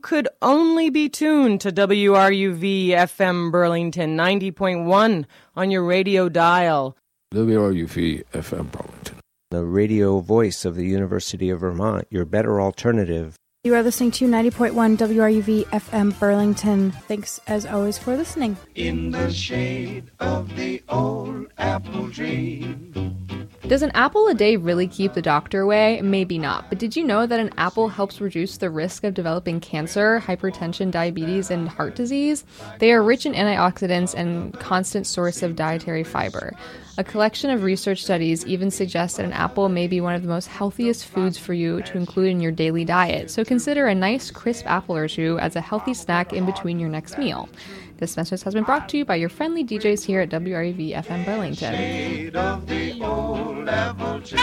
could only be tuned to WRUV FM Burlington 90.1 on your radio dial. WRUV FM Burlington. The radio voice of the University of Vermont, your better alternative. You are listening to 90.1 WRUV FM Burlington. Thanks, as always, for listening. In the shade of the old apple tree. Does an apple a day really keep the doctor away? Maybe not. But did you know that an apple helps reduce the risk of developing cancer, hypertension, diabetes, and heart disease? They are rich in antioxidants and constant source of dietary fiber. A collection of research studies even suggests that an apple may be one of the most healthiest foods for you to include in your daily diet. So consider a nice crisp apple or two as a healthy snack in between your next meal. This message has been brought to you by your friendly DJs here at WRUV FM Burlington. Shade of the old apple tree.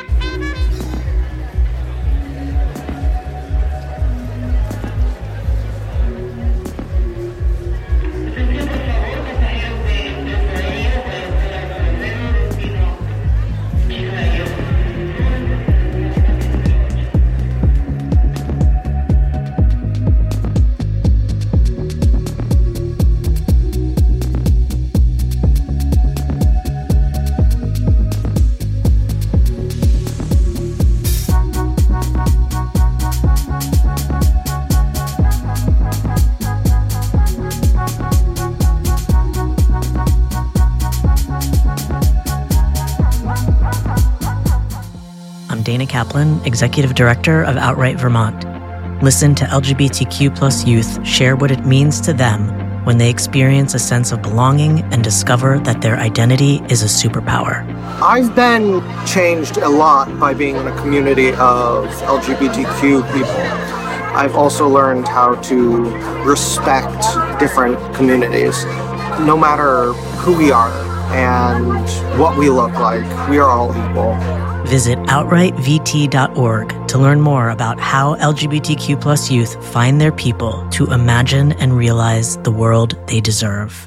Dana Kaplan, Executive Director of Outright Vermont. Listen to LGBTQ+ youth share what it means to them when they experience a sense of belonging and discover that their identity is a superpower. I've been changed a lot by being in a community of LGBTQ people. I've also learned how to respect different communities. No matter who we are and what we look like, we are all equal. Visit OutrightVT.org to learn more about how LGBTQ+ youth find their people to imagine and realize the world they deserve.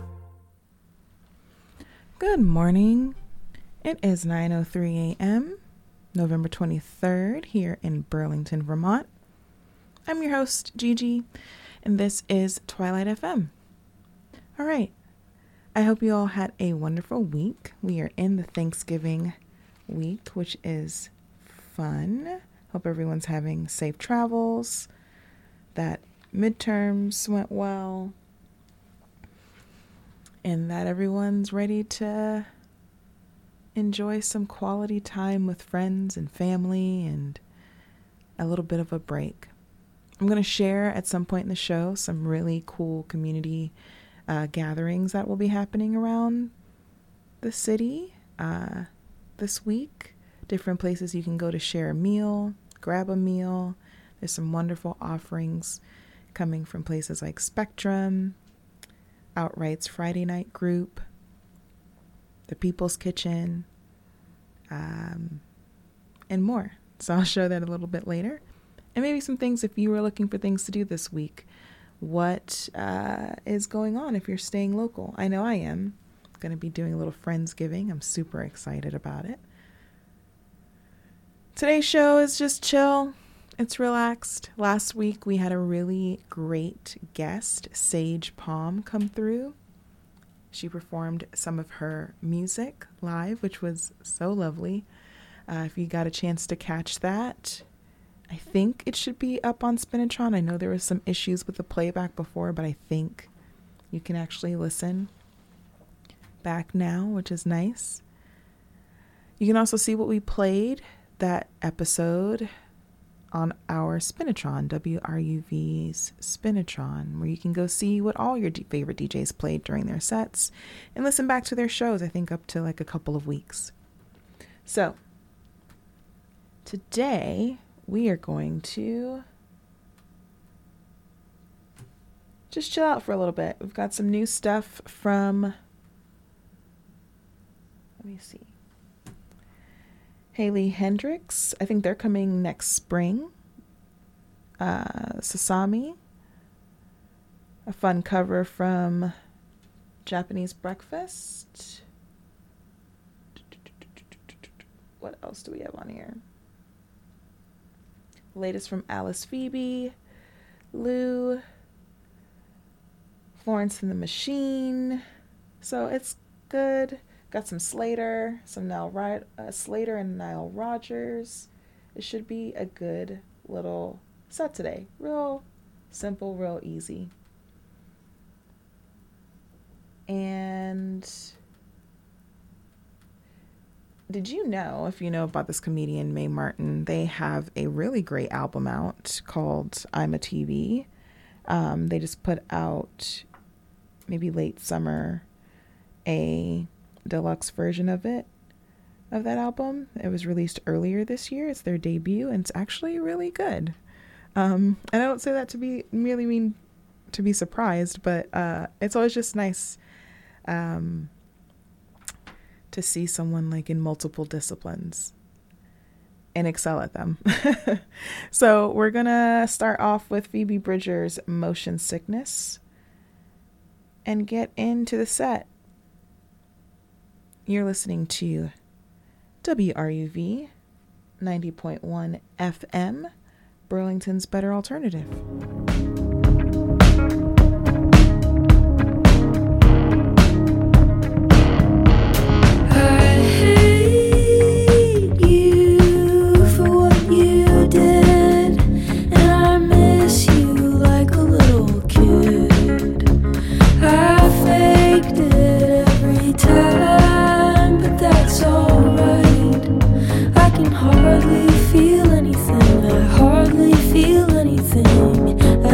Good morning. It is 9:03 a.m., November 23rd, here in Burlington, Vermont. I'm your host, Gigi, and this is Twilight FM. All right. I hope you all had a wonderful week. We are in the Thanksgiving week, which is fun. Hope everyone's having safe travels, that midterms went well, and that everyone's ready to enjoy some quality time with friends and family and a little bit of a break. I'm going to share at some point in the show some really cool community gatherings that will be happening around the city this week. Different places you can go to share a meal, grab a meal. There's some wonderful offerings coming from places like Spectrum, Outright's Friday Night Group, The People's Kitchen, and more. So I'll show that a little bit later. And maybe some things if you were looking for things to do this week. What is going on if you're staying local? I know I am. Going to be doing a little Friendsgiving. I'm super excited about it. Today's show is just chill. It's relaxed. Last week we had a really great guest, Sage Palm, come through. She performed some of her music live, which was so lovely. If you got a chance to catch that, I think it should be up on Spinatron. I know there was some issues with the playback before, but I think you can actually listen back now, which is nice. You can also see what we played that episode on our Spinatron, WRUV's Spinatron, where you can go see what all your favorite DJs played during their sets and listen back to their shows, I think up to like a couple of weeks. So today we are going to just chill out for a little bit. We've got some new stuff from, let me see, Haley Hendricks. I think they're coming next spring. Sasami. A fun cover from Japanese Breakfast. What else do we have on here? Latest from Alice Phoebe. Lou, Florence and the Machine. So it's good. Got some Slater, Slater and Nile Rodgers. It should be a good little set today. Real simple, real easy. And did you know, if you know about this comedian Mae Martin, they have a really great album out called I'm a TV. They just put out, maybe late summer, a deluxe version of that album. It was released earlier this year. It's their debut, and it's actually really good. And I don't say that to be merely mean to be surprised, but it's always just nice to see someone like in multiple disciplines and excel at them. So we're gonna start off with Phoebe Bridgers' Motion Sickness and get into the set. You're listening to WRUV 90.1 FM, Burlington's Better Alternative. Hardly feel anything.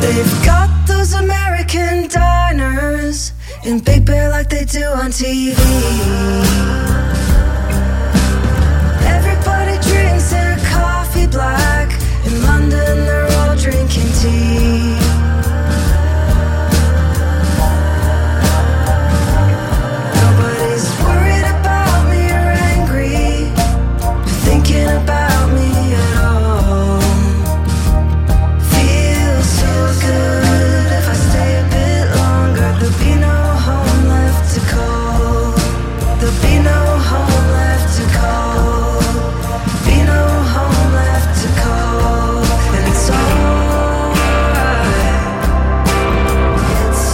They've got those American diners in Big Bear like they do on TV. Everybody drinks their coffee black. In London they're all drinking tea. Nobody's worried about me or angry, thinking about me at all. Feels so good if I stay a bit longer. There'll be no home left to call. There'll be no home left to call. Be no home left to call. And it's alright. It's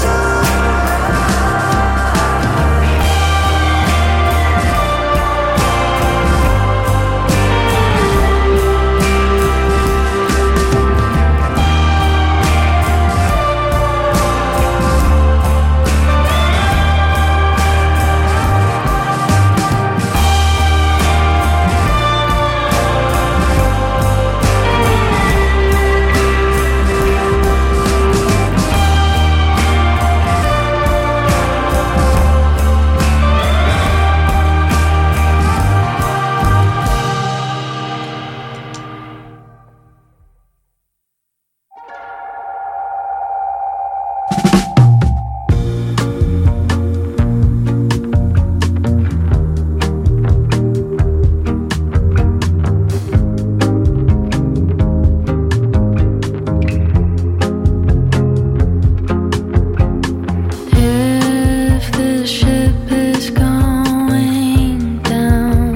if the ship is going down,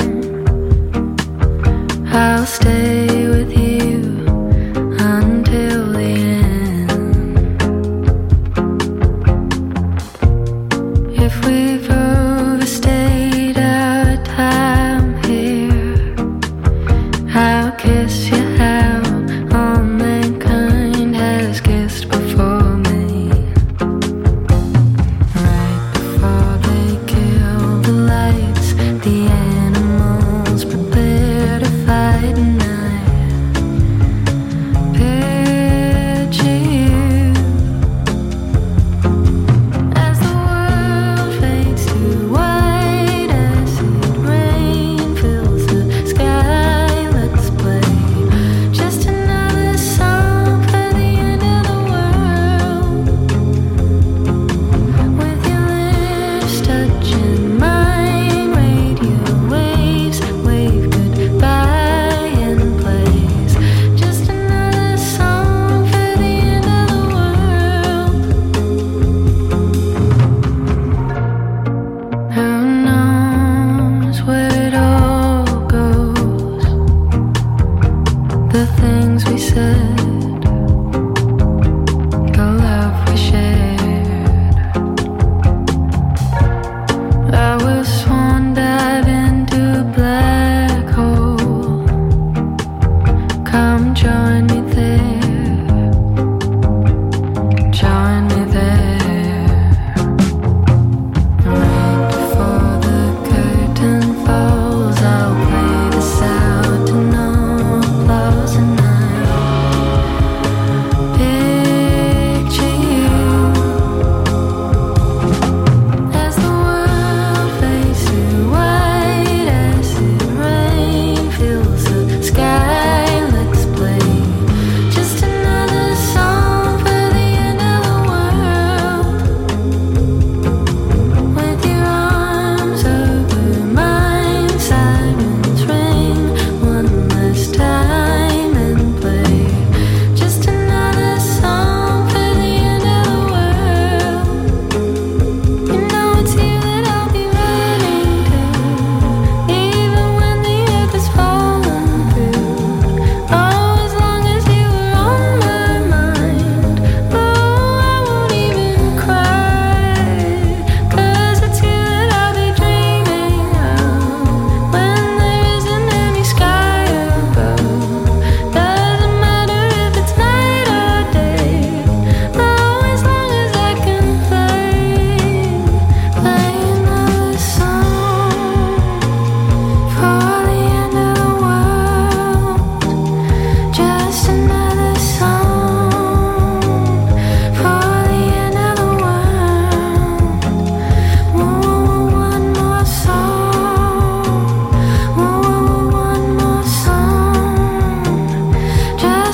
I'll stay with you until the end. If we've overstayed our time here, I'll kiss you how all mankind has kissed before me. Right before they kill the lights, the animals prepare to fight, and I picture you as the world fades to white. Acid rain fills the sky. Let's play just another song for the end of the world. With your lips touching mine, radio waves wave goodbye in place. Just another song for the end of the world. Who knows where it all goes? The things we said, the love we shared. I will swan dive into a black hole. Come join me there. Join me there. Right before the curtain falls, I'll play this out to no applause, and I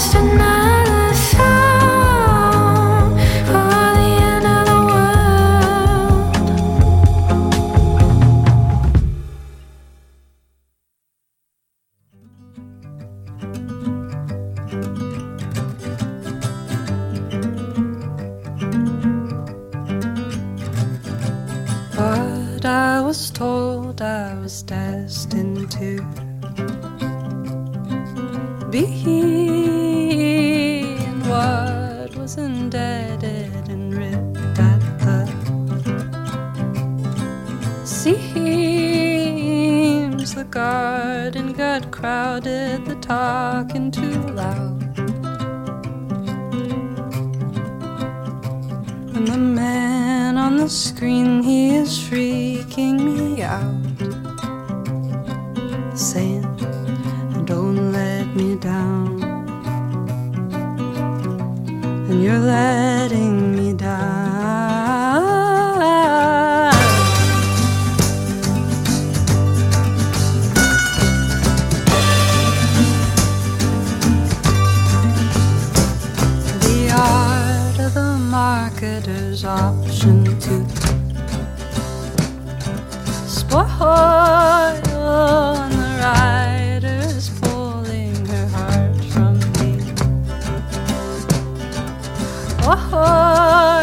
just another song for the end of the But I was told I was destined to be in what was indebted and ripped at the seams. The garden got crowded, the talking too loud, and the man on the screen, he is freaking me out, saying, don't let me down, and you're letting me down. The art of the marketer's option to spoil, and the writer's pulling her heart from me. Oh,